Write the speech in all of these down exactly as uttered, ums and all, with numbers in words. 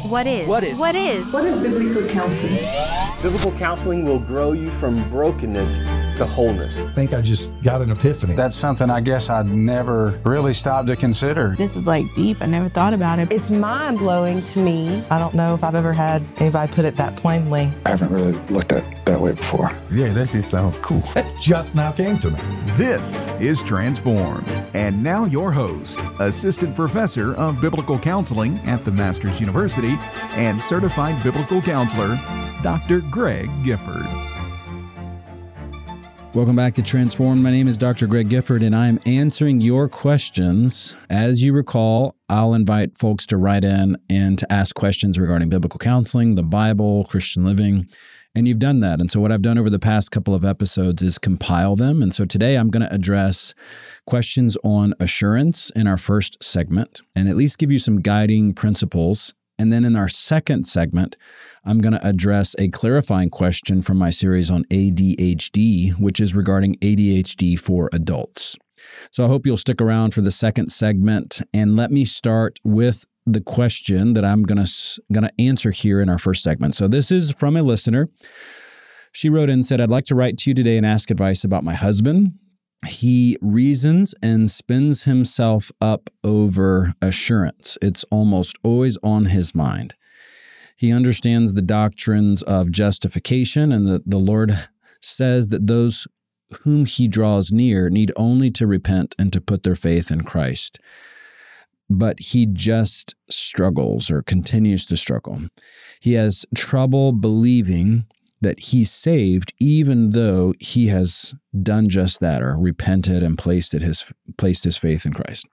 What is? What is? What is? What is biblical counseling? Biblical counseling will grow you from brokenness to wholeness. I think I just got an epiphany. That's something I guess I'd never really stopped to consider. This is like deep. I never thought about it. It's mind-blowing to me. I don't know if I've ever had anybody put it that plainly. I haven't really looked at it that way before. Yeah, that just sounds cool. That just now came to me. This is Transformed. And now your host, Assistant Professor of Biblical Counseling at the Masters University and Certified Biblical Counselor, Doctor Greg Gifford. Welcome back to Transformed. My name is Doctor Greg Gifford, and I am answering your questions. As you recall, I'll invite folks to write in and to ask questions regarding biblical counseling, the Bible, Christian living, and you've done that. And so what I've done over the past couple of episodes is compile them. And so today I'm going to address questions on assurance in our first segment and at least give you some guiding principles. And then in our second segment, I'm going to address a clarifying question from my series on A D H D, which is regarding A D H D for adults. So I hope you'll stick around for the second segment, and let me start with the question that I'm going to going to answer here in our first segment. So this is from a listener. She wrote in and said, "I'd like to write to you today and ask advice about my husband. He reasons and spins himself up over assurance. It's almost always on his mind. He understands the doctrines of justification and that the Lord says that those whom he draws near need only to repent and to put their faith in Christ. But he just struggles or continues to struggle. He has trouble believing that he's saved, even though he has done just that, or repented and placed it his placed his faith in Christ.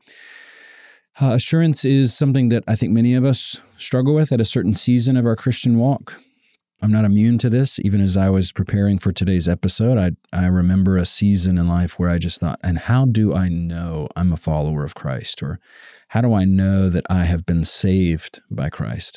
Uh, assurance is something that I think many of us struggle with at a certain season of our Christian walk. I'm not immune to this. Even as I was preparing for today's episode, I I remember a season in life where I just thought, and how do I know I'm a follower of Christ? Or how do I know that I have been saved by Christ?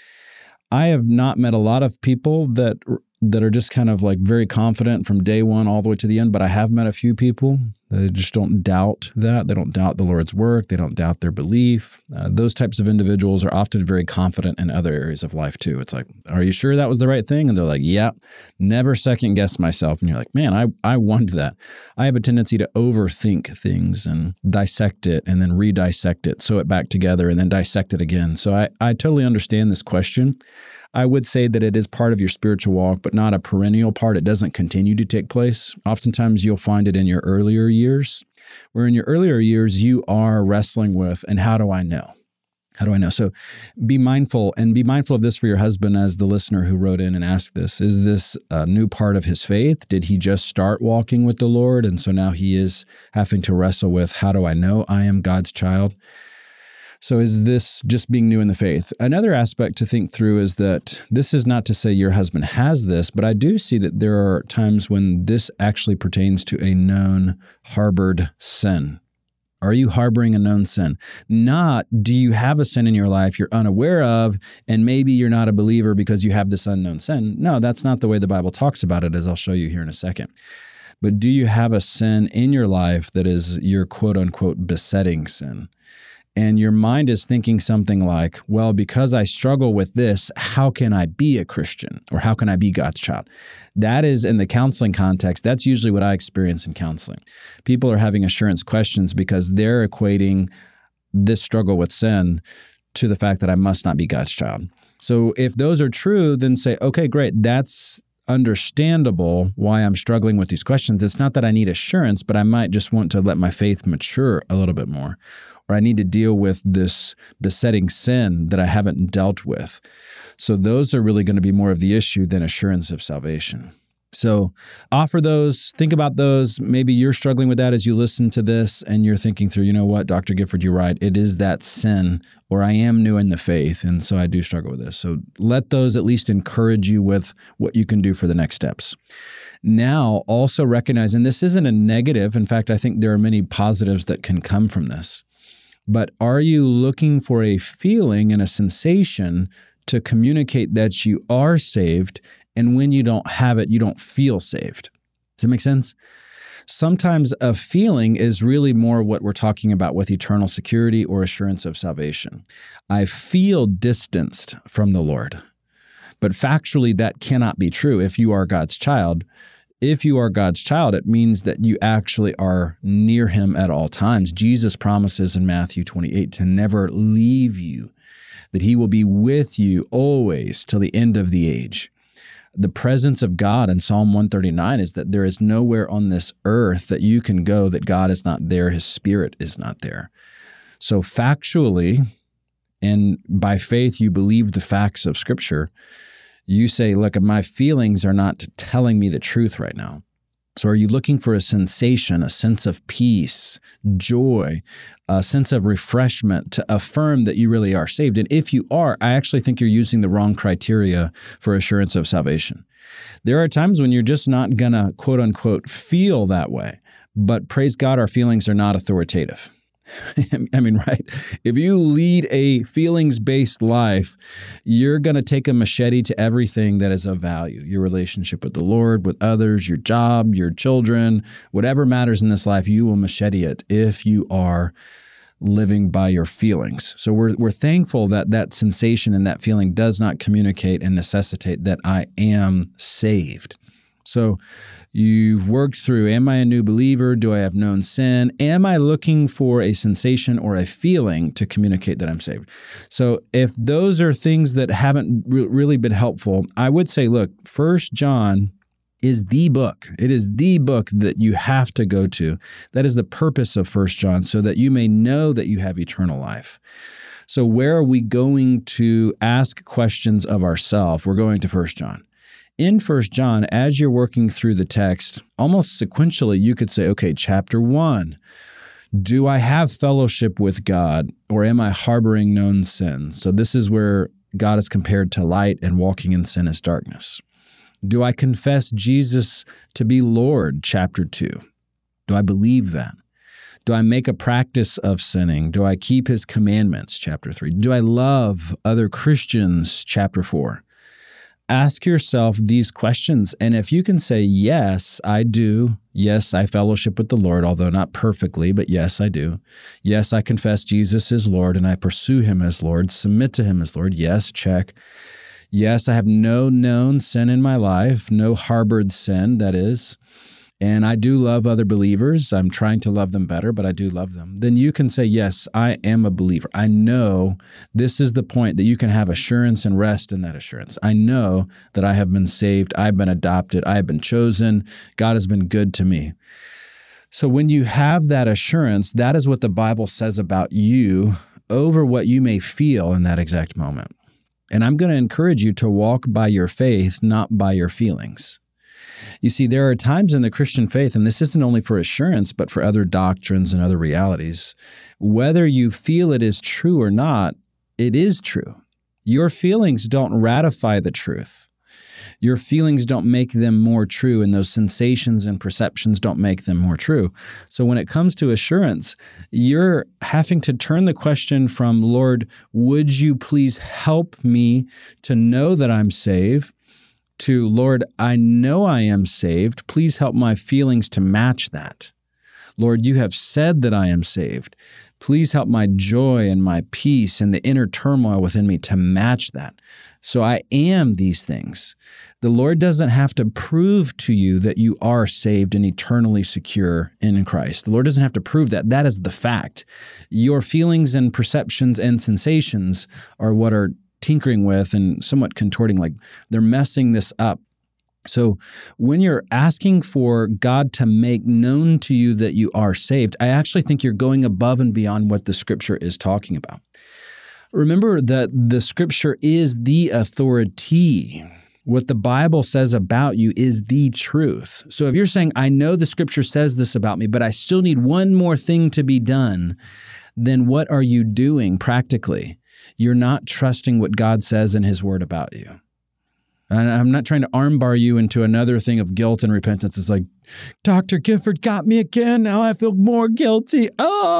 I have not met a lot of people that that are just kind of like very confident from day one all the way to the end, but I have met a few people that just don't doubt that. They don't doubt the Lord's work. They don't doubt their belief. Uh, those types of individuals are often very confident in other areas of life too. It's like, are you sure that was the right thing? And they're like, yeah, never second guess myself. And you're like, man, I, I want that. I have a tendency to overthink things and dissect it and then re-dissect it, sew it back together and then dissect it again. So I, I totally understand this question. I would say that it is part of your spiritual walk, but not a perennial part. It doesn't continue to take place. Oftentimes you'll find it in your earlier years, where in your earlier years you are wrestling with, and how do I know? How do I know? So be mindful, and be mindful of this for your husband as the listener who wrote in and asked this. Is this a new part of his faith? Did he just start walking with the Lord? And so now he is having to wrestle with, how do I know I am God's child? So is this just being new in the faith? Another aspect to think through is that this is not to say your husband has this, but I do see that there are times when this actually pertains to a known harbored sin. Are you harboring a known sin? Not, do you have a sin in your life you're unaware of, and maybe you're not a believer because you have this unknown sin? No, that's not the way the Bible talks about it, as I'll show you here in a second. But do you have a sin in your life that is your quote-unquote besetting sin? And your mind is thinking something like, well, because I struggle with this, how can I be a Christian? Or how can I be God's child? That is, in the counseling context, that's usually what I experience in counseling. People are having assurance questions because they're equating this struggle with sin to the fact that I must not be God's child. So if those are true, then say, okay, great, that's understandable why I'm struggling with these questions. It's not that I need assurance, but I might just want to let my faith mature a little bit more. Or I need to deal with this besetting sin that I haven't dealt with. So those are really going to be more of the issue than assurance of salvation. So offer those, think about those. Maybe you're struggling with that as you listen to this and you're thinking through, you know what, Doctor Gifford, you're right. It is that sin, or I am new in the faith, and so I do struggle with this. So let those at least encourage you with what you can do for the next steps. Now, also recognize, and this isn't a negative. In fact, I think there are many positives that can come from this. But are you looking for a feeling and a sensation to communicate that you are saved, and when you don't have it, you don't feel saved? Does that make sense? Sometimes a feeling is really more what we're talking about with eternal security or assurance of salvation. I feel distanced from the Lord. But factually, that cannot be true if you are God's child. If you are God's child, it means that you actually are near him at all times. Jesus promises in Matthew twenty-eight to never leave you, that he will be with you always till the end of the age. The presence of God in Psalm one thirty-nine is that there is nowhere on this earth that you can go that God is not there, his spirit is not there. So factually, and by faith you believe the facts of Scripture, you say, look, my feelings are not telling me the truth right now. So are you looking for a sensation, a sense of peace, joy, a sense of refreshment to affirm that you really are saved? And if you are, I actually think you're using the wrong criteria for assurance of salvation. There are times when you're just not going to, quote unquote, feel that way. But praise God, our feelings are not authoritative. I mean, right? If you lead a feelings-based life, you're going to take a machete to everything that is of value. Your relationship with the Lord, with others, your job, your children, whatever matters in this life, you will machete it if you are living by your feelings. So we're we're thankful that that sensation and that feeling does not communicate and necessitate that I am saved. So you've worked through, am I a new believer? Do I have known sin? Am I looking for a sensation or a feeling to communicate that I'm saved? So if those are things that haven't re- really been helpful, I would say, look, First John is the book. It is the book that you have to go to. That is the purpose of First John, so that you may know that you have eternal life. So where are we going to ask questions of ourselves? We're going to First John. In First John, as you're working through the text, almost sequentially, you could say, okay, chapter one, do I have fellowship with God, or am I harboring known sins? So this is where God is compared to light, and walking in sin is darkness. Do I confess Jesus to be Lord? Chapter two. Do I believe that? Do I make a practice of sinning? Do I keep his commandments? Chapter three. Do I love other Christians? Chapter four. Ask yourself these questions, and if you can say, yes, I do. Yes, I fellowship with the Lord, although not perfectly, but yes, I do. Yes, I confess Jesus is Lord, and I pursue him as Lord, submit to him as Lord. Yes, check. Yes, I have no known sin in my life, no harbored sin, that is. And I do love other believers. I'm trying to love them better, but I do love them. Then you can say, yes, I am a believer. I know this is the point that you can have assurance and rest in that assurance. I know that I have been saved. I've been adopted. I have been chosen. God has been good to me. So when you have that assurance, that is what the Bible says about you over what you may feel in that exact moment. And I'm going to encourage you to walk by your faith, not by your feelings. You see, there are times in the Christian faith, and this isn't only for assurance, but for other doctrines and other realities, whether you feel it is true or not, it is true. Your feelings don't ratify the truth. Your feelings don't make them more true, and those sensations and perceptions don't make them more true. So when it comes to assurance, you're having to turn the question from, Lord, would you please help me to know that I'm saved, to, Lord, I know I am saved. Please help my feelings to match that. Lord, you have said that I am saved. Please help my joy and my peace and the inner turmoil within me to match that. So I am these things. The Lord doesn't have to prove to you that you are saved and eternally secure in Christ. The Lord doesn't have to prove that. That is the fact. Your feelings and perceptions and sensations are what are tinkering with and somewhat contorting, like they're messing this up. So when you're asking for God to make known to you that you are saved, I actually think you're going above and beyond what the Scripture is talking about. Remember that the Scripture is the authority. What the Bible says about you is the truth. So if you're saying, I know the Scripture says this about me, but I still need one more thing to be done, then what are you doing practically? You're not trusting what God says in his word about you. And I'm not trying to armbar you into another thing of guilt and repentance. It's like, Doctor Gifford got me again. Now I feel more guilty.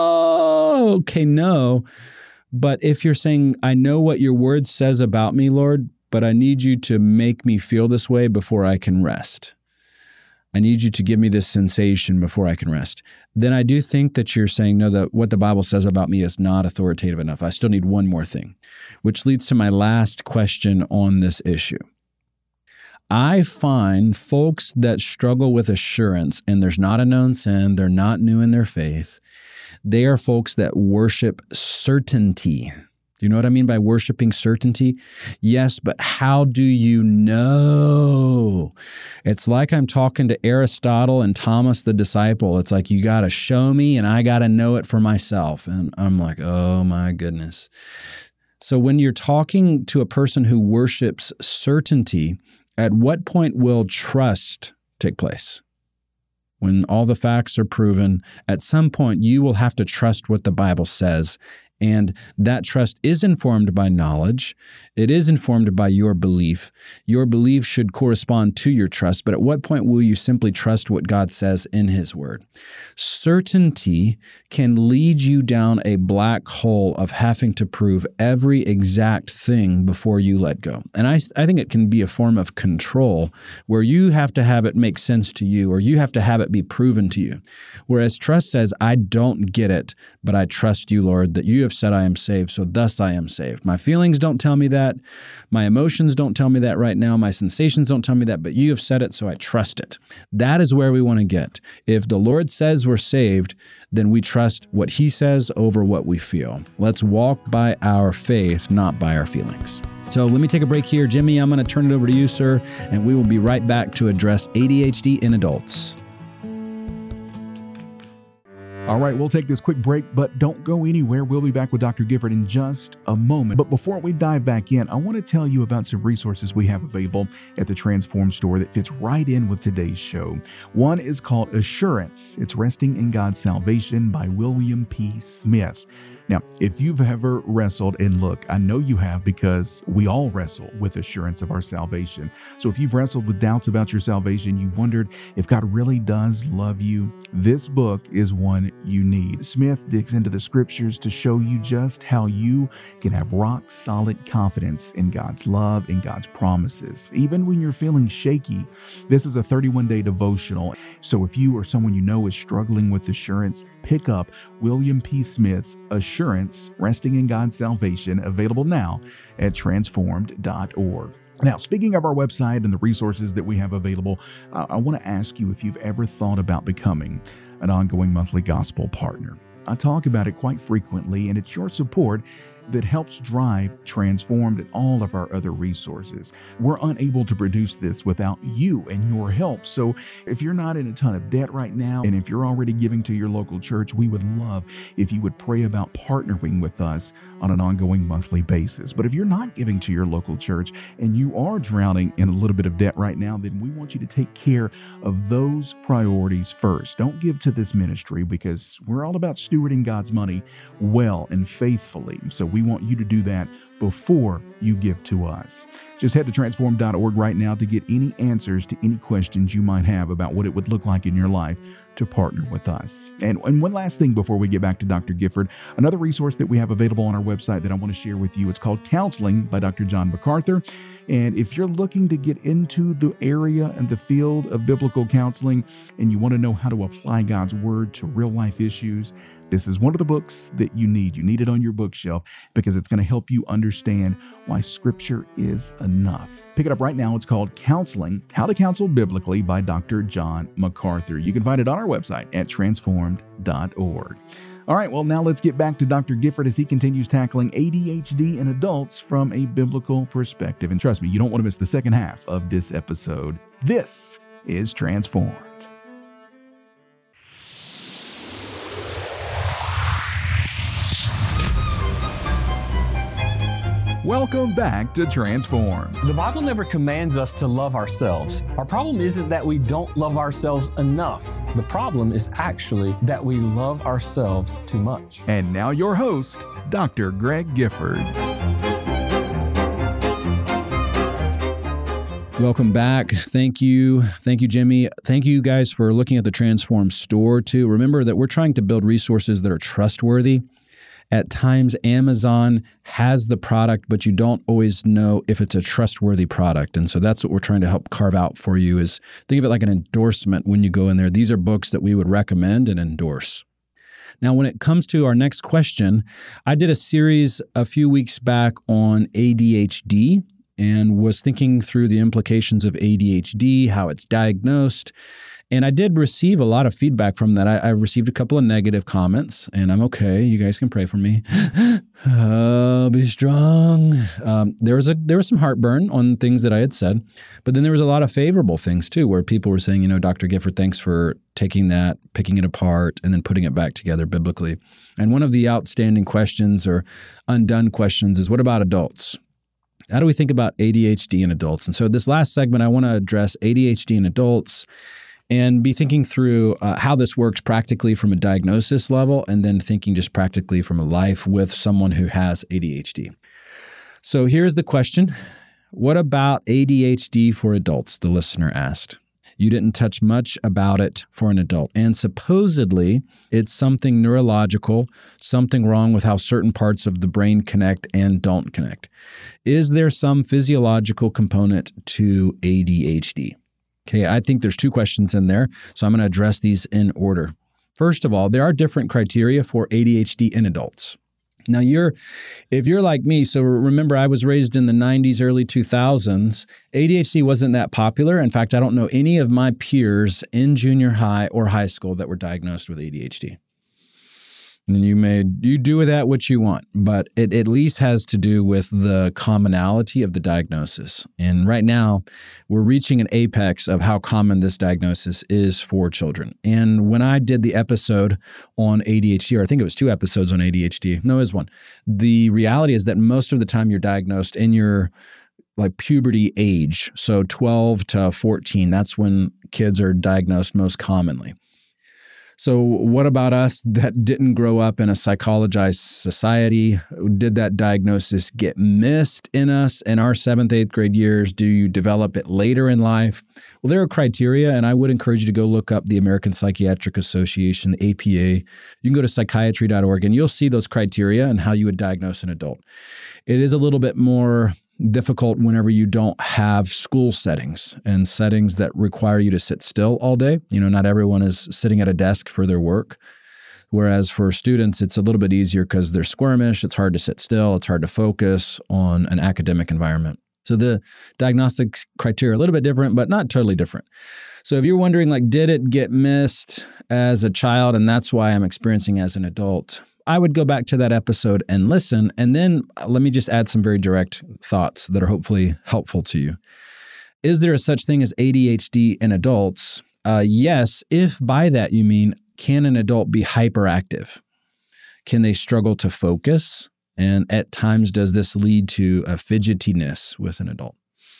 Oh, okay, no. But if you're saying, I know what your word says about me, Lord, but I need you to make me feel this way before I can rest. I need you to give me this sensation before I can rest. Then I do think that you're saying, no, that what the Bible says about me is not authoritative enough. I still need one more thing, which leads to my last question on this issue. I find folks that struggle with assurance, and there's not a known sin, they're not new in their faith, they are folks that worship certainty. You know what I mean by worshiping certainty? Yes, but how do you know? It's like I'm talking to Aristotle and Thomas the disciple. It's like, you got to show me and I got to know it for myself. And I'm like, oh my goodness. So when you're talking to a person who worships certainty, at what point will trust take place? When all the facts are proven, at some point you will have to trust what the Bible says. And that trust is informed by knowledge. It is informed by your belief. Your belief should correspond to your trust. But at what point will you simply trust what God says in His Word? Certainty can lead you down a black hole of having to prove every exact thing before you let go. And I, I think it can be a form of control where you have to have it make sense to you, or you have to have it be proven to you. Whereas trust says, I don't get it, but I trust you, Lord, that you have said I am saved, so thus I am saved. My feelings don't tell me that. My emotions don't tell me that right now. My sensations don't tell me that, but you have said it, so I trust it. That is where we want to get. If the Lord says we're saved, then we trust what He says over what we feel. Let's walk by our faith, not by our feelings. So let me take a break here. Jimmy, I'm going to turn it over to you, sir, and we will be right back to address A D H D in adults. All right, we'll take this quick break, but don't go anywhere. We'll be back with Doctor Gifford in just a moment. But before we dive back in, I want to tell you about some resources we have available at the Transform store that fits right in with today's show. One is called Assurance. It's Resting in God's Salvation by William P. Smith. Now, if you've ever wrestled, and look, I know you have because we all wrestle with assurance of our salvation. So if you've wrestled with doubts about your salvation, you've wondered if God really does love you, this book is one you need. Smith digs into the scriptures to show you just how you can have rock solid confidence in God's love and God's promises. Even when you're feeling shaky, this is a thirty-one day devotional. So if you or someone you know is struggling with assurance, pick up William P. Smith's Assurance, Resting in God's Salvation, available now at transformed dot org. Now, speaking of our website and the resources that we have available, uh, I want to ask you if you've ever thought about becoming an ongoing monthly gospel partner. I talk about it quite frequently, and it's your support that helps drive Transformed and all of our other resources. We're unable to produce this without you and your help. So if you're not in a ton of debt right now, and if you're already giving to your local church, we would love if you would pray about partnering with us on an ongoing monthly basis. But if you're not giving to your local church and you are drowning in a little bit of debt right now, then we want you to take care of those priorities first. Don't give to this ministry because we're all about stewarding God's money well and faithfully. So we want you to do that before you give to us. Just head to transform dot org right now to get any answers to any questions you might have about what it would look like in your life to partner with us. And, and one last thing before we get back to Doctor Gifford, another resource that we have available on our website that I want to share with you, it's called Counseling by Doctor John MacArthur. And if you're looking to get into the area and the field of biblical counseling and you want to know how to apply God's word to real life issues, this is one of the books that you need. You need it on your bookshelf because it's going to help you understand why Scripture is enough. Pick it up right now. It's called Counseling, How to Counsel Biblically by Doctor John MacArthur. You can find it on our website at transformed dot org. All right, well, now let's get back to Doctor Gifford as he continues tackling A D H D in adults from a biblical perspective. And trust me, you don't want to miss the second half of this episode. This is Transformed. Welcome back to Transformed. The Bible never commands us to love ourselves. Our problem isn't that we don't love ourselves enough. The problem is actually that we love ourselves too much. And now your host, Doctor Greg Gifford. Welcome back. Thank you. Thank you, Jimmy. Thank you guys for looking at the Transform store too. Remember that we're trying to build resources that are trustworthy. At times, Amazon has the product, but you don't always know if it's a trustworthy product. And so that's what we're trying to help carve out for you is think of it like an endorsement when you go in there. These are books that we would recommend and endorse. Now, when it comes to our next question, I did a series a few weeks back on A D H D and was thinking through the implications of A D H D, how it's diagnosed. And I did receive a lot of feedback from that. I, I received a couple of negative comments, and I'm okay. You guys can pray for me. uh, be strong. Um, there was a there was some heartburn on things that I had said, but then there was a lot of favorable things too, where people were saying, you know, Doctor Gifford, thanks for taking that, picking it apart, and then putting it back together biblically. And one of the outstanding questions or undone questions is, what about adults? How do we think about A D H D in adults? And so this last segment, I want to address A D H D in adults and be thinking through uh, how this works practically from a diagnosis level, and then thinking just practically from a life with someone who has A D H D. So here's the question. What about A D H D for adults? The listener asked. You didn't touch much about it for an adult. And supposedly, it's something neurological, something wrong with how certain parts of the brain connect and don't connect. Is there some physiological component to A D H D? Okay, I think there's two questions in there, so I'm going to address these in order. First of all, there are different criteria for A D H D in adults. Now, you're, if you're like me, so remember I was raised in the nineties, early two thousands, A D H D wasn't that popular. In fact, I don't know any of my peers in junior high or high school that were diagnosed with A D H D. And you may, you do with that what you want, but it at least has to do with the commonality of the diagnosis. And right now, we're reaching an apex of how common this diagnosis is for children. And when I did the episode on A D H D, or I think it was two episodes on A D H D, no, it was one. The reality is that most of the time you're diagnosed in your like puberty age. So twelve to fourteen, that's when kids are diagnosed most commonly. So what about us that didn't grow up in a psychologized society? Did that diagnosis get missed in us in our seventh, eighth grade years? Do you develop it later in life? Well, there are criteria, and I would encourage you to go look up the American Psychiatric Association, the A P A. You can go to psychiatry dot org, and you'll see those criteria and how you would diagnose an adult. It is a little bit more difficult whenever you don't have school settings and settings that require you to sit still all day. You know, not everyone is sitting at a desk for their work. Whereas for students, it's a little bit easier because they're squirmish. It's hard to sit still. It's hard to focus on an academic environment. So the diagnostic criteria are a little bit different, but not totally different. So if you're wondering, like, did it get missed as a child and that's why I'm experiencing as an adult? I would go back to that episode and listen, and then let me just add some very direct thoughts that are hopefully helpful to you. Is there a such thing as A D H D in adults? Uh, yes, if by that you mean, can an adult be hyperactive? Can they struggle to focus? And at times, does this lead to a fidgetiness with an adult?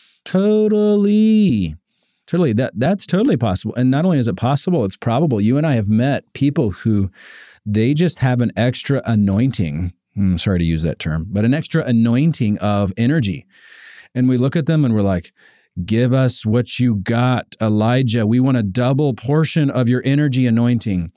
Totally. Totally. That, that's totally possible. And not only is it possible, it's probable. You and I have met people who they just have an extra anointing. I'm sorry to use that term, but an extra anointing of energy. And we look at them and we're like, give us what you got, Elijah. We want a double portion of your energy anointing.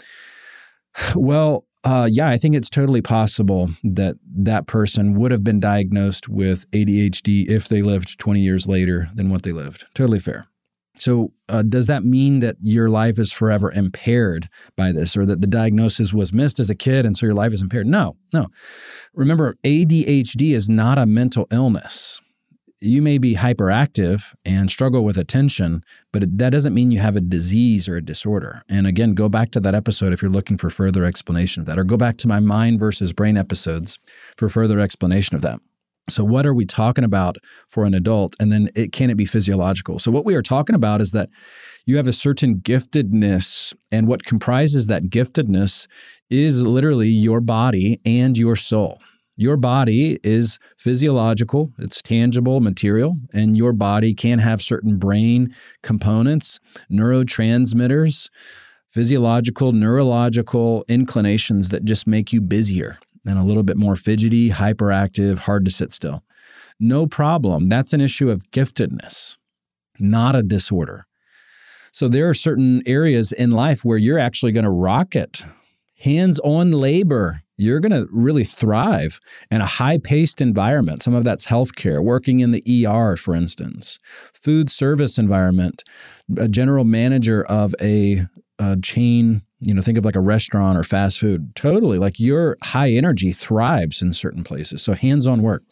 Well, uh, yeah, I think it's totally possible that that person would have been diagnosed with A D H D if they lived twenty years later than what they lived. Totally fair. So uh, does that mean that your life is forever impaired by this, or that the diagnosis was missed as a kid and so your life is impaired? No, no. Remember, A D H D is not a mental illness. You may be hyperactive and struggle with attention, but that doesn't mean you have a disease or a disorder. And again, go back to that episode if you're looking for further explanation of that, or go back to my mind versus brain episodes for further explanation of that. So what are we talking about for an adult? And then it can it be physiological? So what we are talking about is that you have a certain giftedness, and what comprises that giftedness is literally your body and your soul. Your body is physiological, it's tangible material, and your body can have certain brain components, neurotransmitters, physiological, neurological inclinations that just make you busier and a little bit more fidgety, hyperactive, hard to sit still. No problem. That's an issue of giftedness, not a disorder. So there are certain areas in life where you're actually going to rock it. Hands-on labor You're going to really thrive in a high-paced environment. Some of that's healthcare, working in the E R, for instance, food service environment, a general manager of a, a chain, you know, think of like a restaurant or fast food. Totally, like your high energy thrives in certain places. So hands-on work.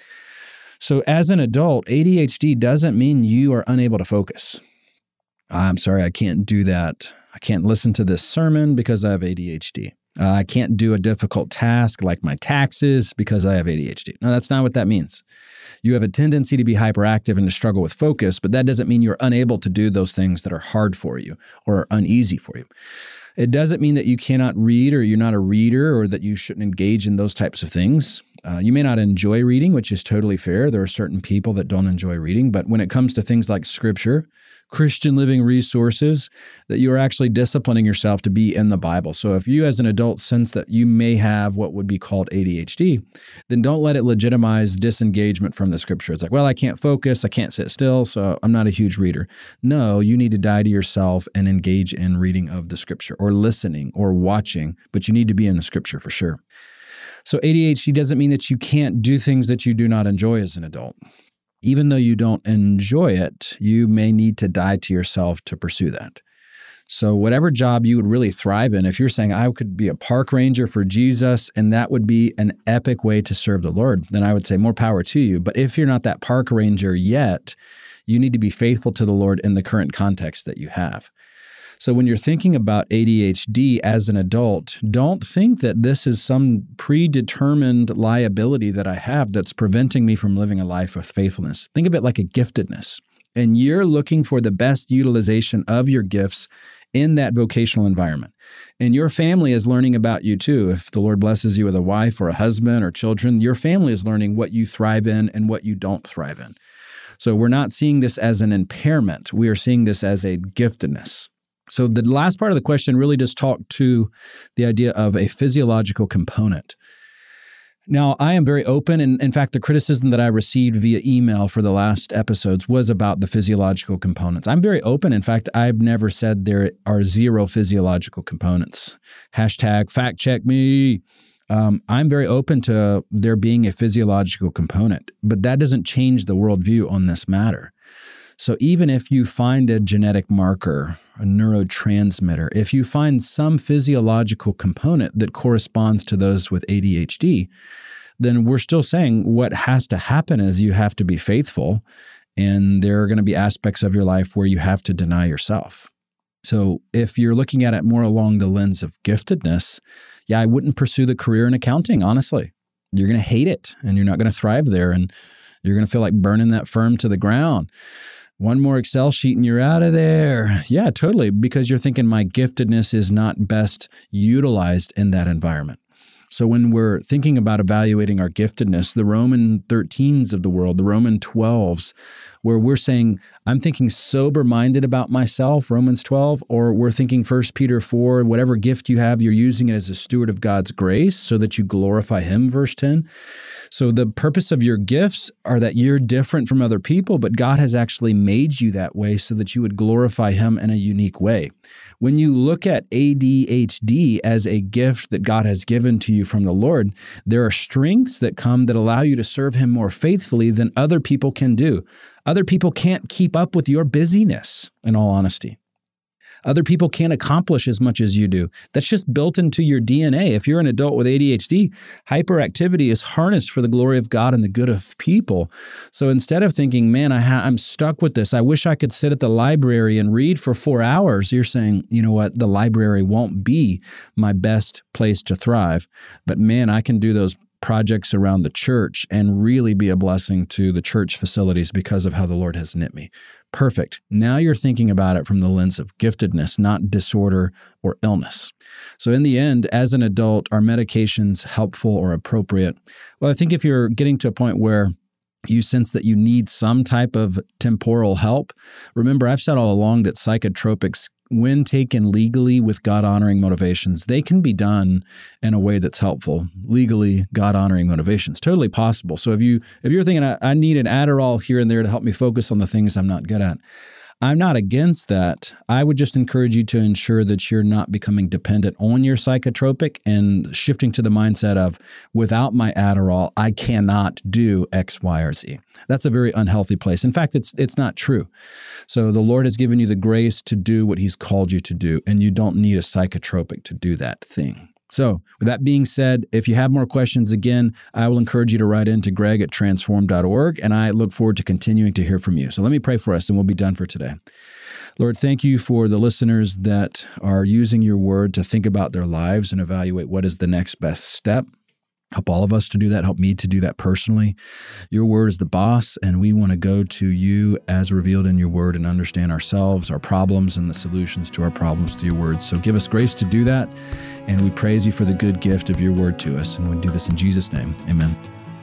So as an adult, A D H D doesn't mean you are unable to focus. I'm sorry, I can't do that. I can't listen to this sermon because I have A D H D. Uh, I can't do a difficult task like my taxes because I have A D H D. No, that's not what that means. You have a tendency to be hyperactive and to struggle with focus, but that doesn't mean you're unable to do those things that are hard for you or are uneasy for you. It doesn't mean that you cannot read or you're not a reader or that you shouldn't engage in those types of things. Uh, you may not enjoy reading, which is totally fair. There are certain people that don't enjoy reading, but when it comes to things like Scripture, Christian living resources, that you're actually disciplining yourself to be in the Bible. So if you as an adult sense that you may have what would be called A D H D, then don't let it legitimize disengagement from the Scripture. It's like, well, I can't focus, I can't sit still, so I'm not a huge reader. No, you need to die to yourself and engage in reading of the Scripture or listening or watching, but you need to be in the Scripture for sure. So A D H D doesn't mean that you can't do things that you do not enjoy as an adult. Even though you don't enjoy it, you may need to die to yourself to pursue that. So whatever job you would really thrive in, if you're saying, I could be a park ranger for Jesus, and that would be an epic way to serve the Lord, then I would say more power to you. But if you're not that park ranger yet, you need to be faithful to the Lord in the current context that you have. So when you're thinking about A D H D as an adult, don't think that this is some predetermined liability that I have that's preventing me from living a life of faithfulness. Think of it like a giftedness. And you're looking for the best utilization of your gifts in that vocational environment. And your family is learning about you too. If the Lord blesses you with a wife or a husband or children, your family is learning what you thrive in and what you don't thrive in. So we're not seeing this as an impairment. We are seeing this as a giftedness. So the last part of the question really just talked to the idea of a physiological component. Now, I am very open, and in fact, the criticism that I received via email for the last episodes was about the physiological components. I'm very open. In fact, I've never said there are zero physiological components. Hashtag fact check me. Um, I'm very open to there being a physiological component, but that doesn't change the worldview on this matter. So even if you find a genetic marker, a neurotransmitter, if you find some physiological component that corresponds to those with A D H D, then we're still saying what has to happen is you have to be faithful, and there are going to be aspects of your life where you have to deny yourself. So if you're looking at it more along the lens of giftedness, yeah, I wouldn't pursue the career in accounting, honestly. You're going to hate it, and you're not going to thrive there, and you're going to feel like burning that firm to the ground. One more Excel sheet and you're out of there. Yeah, totally, because you're thinking my giftedness is not best utilized in that environment. So when we're thinking about evaluating our giftedness, the Roman thirteens of the world, the Roman twelves, where we're saying, I'm thinking sober-minded about myself, Romans twelve, or we're thinking First Peter four, whatever gift you have, you're using it as a steward of God's grace so that you glorify Him, verse ten. So the purpose of your gifts are that you're different from other people, but God has actually made you that way so that you would glorify Him in a unique way. When you look at A D H D as a gift that God has given to you from the Lord, there are strengths that come that allow you to serve Him more faithfully than other people can do. Other people can't keep up with your busyness, in all honesty. Other people can't accomplish as much as you do. That's just built into your D N A. If you're an adult with A D H D, hyperactivity is harnessed for the glory of God and the good of people. So instead of thinking, man, I ha- I'm stuck with this, I wish I could sit at the library and read for four hours, you're saying, you know what, the library won't be my best place to thrive. But man, I can do those projects around the church and really be a blessing to the church facilities because of how the Lord has knit me. Perfect. Now you're thinking about it from the lens of giftedness, not disorder or illness. So in the end, as an adult, are medications helpful or appropriate? Well, I think if you're getting to a point where you sense that you need some type of temporal help, remember, I've said all along that psychotropics, when taken legally with God-honoring motivations, they can be done in a way that's helpful. Legally, God-honoring motivations, totally possible. So if you if you're thinking, I, I need an Adderall here and there to help me focus on the things I'm not good at, I'm not against that. I would just encourage you to ensure that you're not becoming dependent on your psychotropic and shifting to the mindset of, without my Adderall, I cannot do X, Y, or Z. That's a very unhealthy place. In fact, it's it's not true. So the Lord has given you the grace to do what he's called you to do, and you don't need a psychotropic to do that thing. So with that being said, if you have more questions, again, I will encourage you to write in to Greg at transform dot org, and I look forward to continuing to hear from you. So let me pray for us, and we'll be done for today. Lord, thank you for the listeners that are using your word to think about their lives and evaluate what is the next best step. Help all of us to do that. Help me to do that personally. Your word is the boss, and we want to go to you as revealed in your word and understand ourselves, our problems, and the solutions to our problems through your word. So give us grace to do that, and we praise you for the good gift of your word to us. And we do this in Jesus' name. Amen.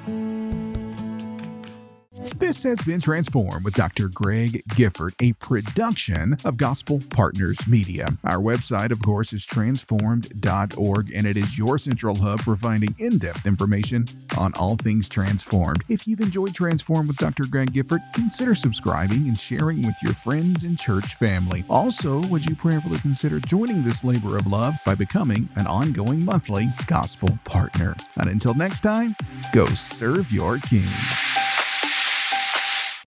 This has been Transform with Doctor Greg Gifford, a production of Gospel Partners Media. Our website, of course, is transformed dot org, and it is your central hub for finding in-depth information on all things transformed. If you've enjoyed Transform with Doctor Greg Gifford, consider subscribing and sharing with your friends and church family. Also, would you prayerfully consider joining this labor of love by becoming an ongoing monthly gospel partner? And until next time, go serve your King.